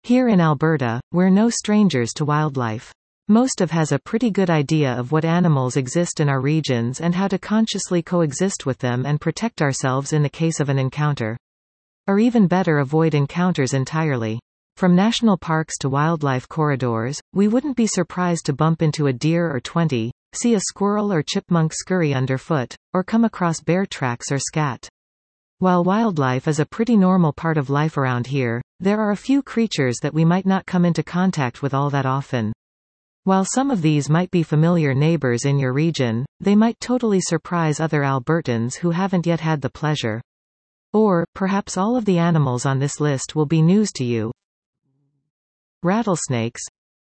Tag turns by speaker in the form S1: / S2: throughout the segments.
S1: Here in Alberta, we're no strangers to wildlife. Most of us has a pretty good idea of what animals exist in our regions and how to consciously coexist with them and protect ourselves in the case of an encounter. Or even better, avoid encounters entirely. From national parks to wildlife corridors, we wouldn't be surprised to bump into a deer or 20, see a squirrel or chipmunk scurry underfoot, or come across bear tracks or scat. While wildlife is a pretty normal part of life around here, there are a few creatures that we might not come into contact with all that often. While some of these might be familiar neighbors in your region, they might totally surprise other Albertans who haven't yet had the pleasure. Or, perhaps all of the animals on this list will be news to you. Rattlesnakes.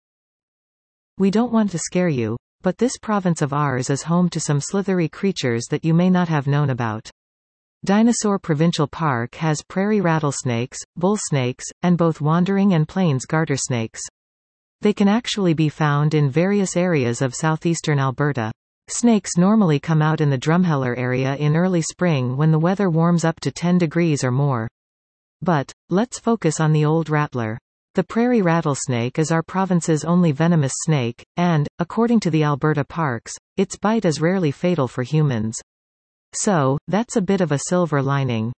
S1: We don't want to scare you, but this province of ours is home to some slithery creatures that you may not have known about. Dinosaur Provincial Park has prairie rattlesnakes, bull snakes, and both wandering and plains garter snakes. They can actually be found in various areas of southeastern Alberta. Snakes normally come out in the Drumheller area in early spring when the weather warms up to 10 degrees or more. But, let's focus on the old rattler. The prairie rattlesnake is our province's only venomous snake, and, according to the Alberta parks, its bite is rarely fatal for humans. So, that's a bit of a silver lining.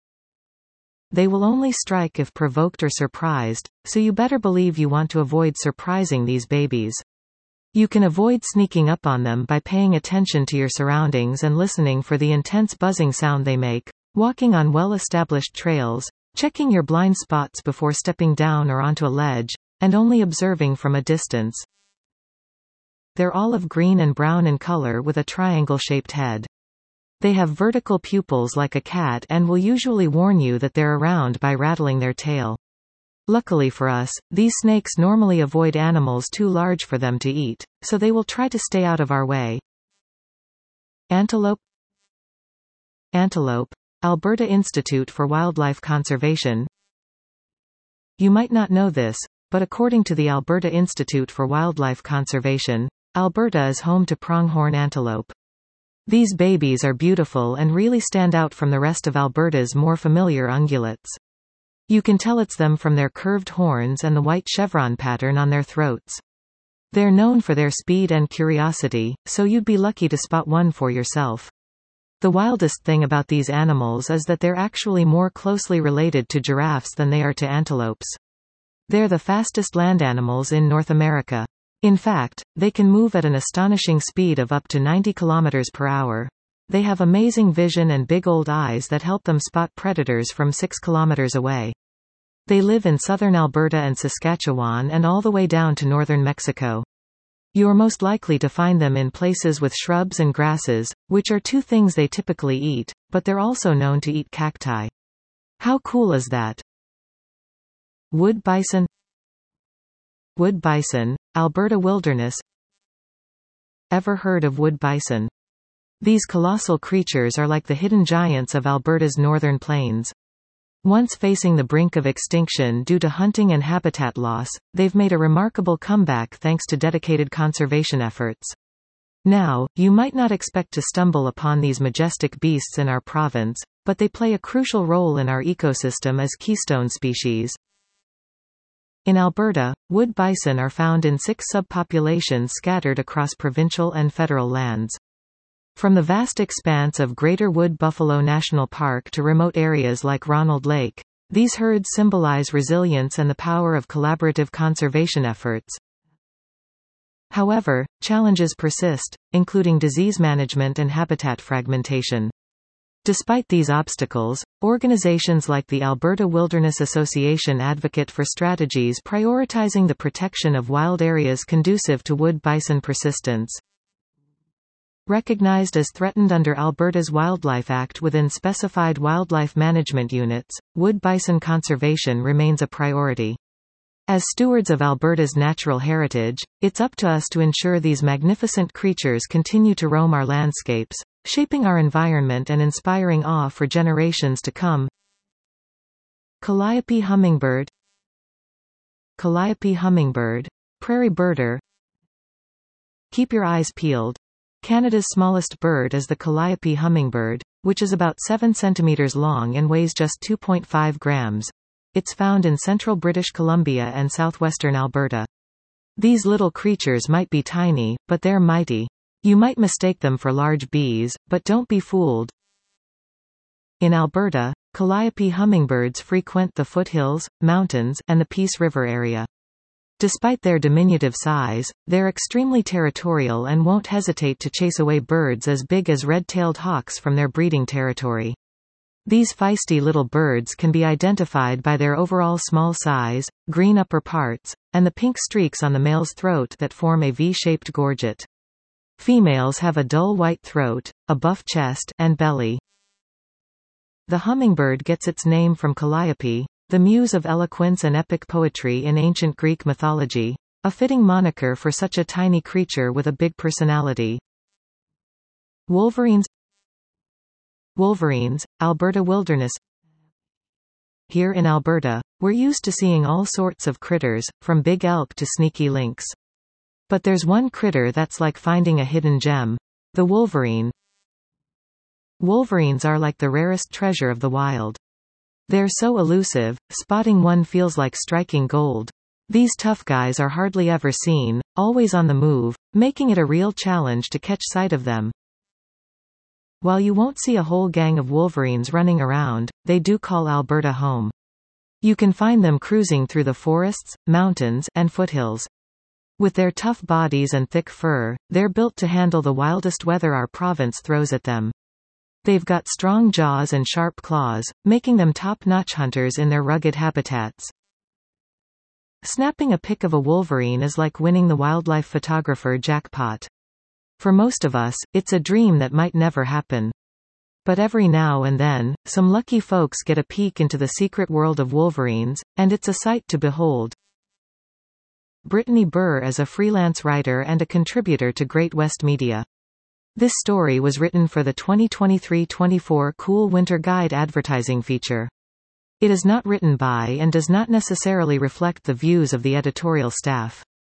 S1: They will only strike if provoked or surprised, so you better believe you want to avoid surprising these babies. You can avoid sneaking up on them by paying attention to your surroundings and listening for the intense buzzing sound they make, walking on well-established trails, checking your blind spots before stepping down or onto a ledge, and only observing from a distance. They're olive green and brown in color with a triangle-shaped head. They have vertical pupils like a cat and will usually warn you that they're around by rattling their tail. Luckily for us, these snakes normally avoid animals too large for them to eat, so they will try to stay out of our way. Antelope. Antelope. Alberta Institute for Wildlife Conservation. You might not know this, but according to the Alberta Institute for Wildlife Conservation, Alberta is home to pronghorn antelope. These babies are beautiful and really stand out from the rest of Alberta's more familiar ungulates. You can tell it's them from their curved horns and the white chevron pattern on their throats. They're known for their speed and curiosity, so you'd be lucky to spot one for yourself. The wildest thing about these animals is that they're actually more closely related to giraffes than they are to antelopes. They're the fastest land animals in North America. In fact, they can move at an astonishing speed of up to 90 kilometers per hour. They have amazing vision and big old eyes that help them spot predators from 6 kilometers away. They live in southern Alberta and Saskatchewan and all the way down to northern Mexico. You're most likely to find them in places with shrubs and grasses, which are two things they typically eat, but they're also known to eat cacti. How cool is that? Wood bison. Wood bison, Alberta wilderness. Ever heard of wood bison? These colossal creatures are like the hidden giants of Alberta's northern plains. Once facing the brink of extinction due to hunting and habitat loss, they've made a remarkable comeback thanks to dedicated conservation efforts. Now, you might not expect to stumble upon these majestic beasts in our province, but they play a crucial role in our ecosystem as keystone species. In Alberta, wood bison are found in 6 subpopulations scattered across provincial and federal lands. From the vast expanse of Greater Wood Buffalo National Park to remote areas like Ronald Lake, these herds symbolize resilience and the power of collaborative conservation efforts. However, challenges persist, including disease management and habitat fragmentation. Despite these obstacles, organizations like the Alberta Wilderness Association advocate for strategies prioritizing the protection of wild areas conducive to wood bison persistence. Recognized as threatened under Alberta's Wildlife Act within specified wildlife management units, wood bison conservation remains a priority. As stewards of Alberta's natural heritage, it's up to us to ensure these magnificent creatures continue to roam our landscapes, shaping our environment and inspiring awe for generations to come. Calliope hummingbird. Calliope hummingbird, prairie birder. Keep your eyes peeled. Canada's smallest bird is the Calliope hummingbird, which is about 7 centimeters long and weighs just 2.5 grams. It's found in central British Columbia and southwestern Alberta. These little creatures might be tiny, but they're mighty. You might mistake them for large bees, but don't be fooled. In Alberta, calliope hummingbirds frequent the foothills, mountains, and the Peace River area. Despite their diminutive size, they're extremely territorial and won't hesitate to chase away birds as big as red-tailed hawks from their breeding territory. These feisty little birds can be identified by their overall small size, green upper parts, and the pink streaks on the male's throat that form a V-shaped gorget. Females have a dull white throat, a buff chest, and belly. The hummingbird gets its name from Calliope, the muse of eloquence and epic poetry in ancient Greek mythology, a fitting moniker for such a tiny creature with a big personality. Wolverines. Wolverines, Alberta wilderness. Here in Alberta, we're used to seeing all sorts of critters, from big elk to sneaky lynx. But there's one critter that's like finding a hidden gem. The wolverine. Wolverines are like the rarest treasure of the wild. They're so elusive, spotting one feels like striking gold. These tough guys are hardly ever seen, always on the move, making it a real challenge to catch sight of them. While you won't see a whole gang of wolverines running around, they do call Alberta home. You can find them cruising through the forests, mountains, and foothills. With their tough bodies and thick fur, they're built to handle the wildest weather our province throws at them. They've got strong jaws and sharp claws, making them top-notch hunters in their rugged habitats. Snapping a pic of a wolverine is like winning the wildlife photographer jackpot. For most of us, it's a dream that might never happen. But every now and then, some lucky folks get a peek into the secret world of wolverines, and it's a sight to behold. Brittany Burr is a freelance writer and a contributor to Great West Media. This story was written for the 2023-24 Cool Winter Guide advertising feature. It is not written by and does not necessarily reflect the views of the editorial staff.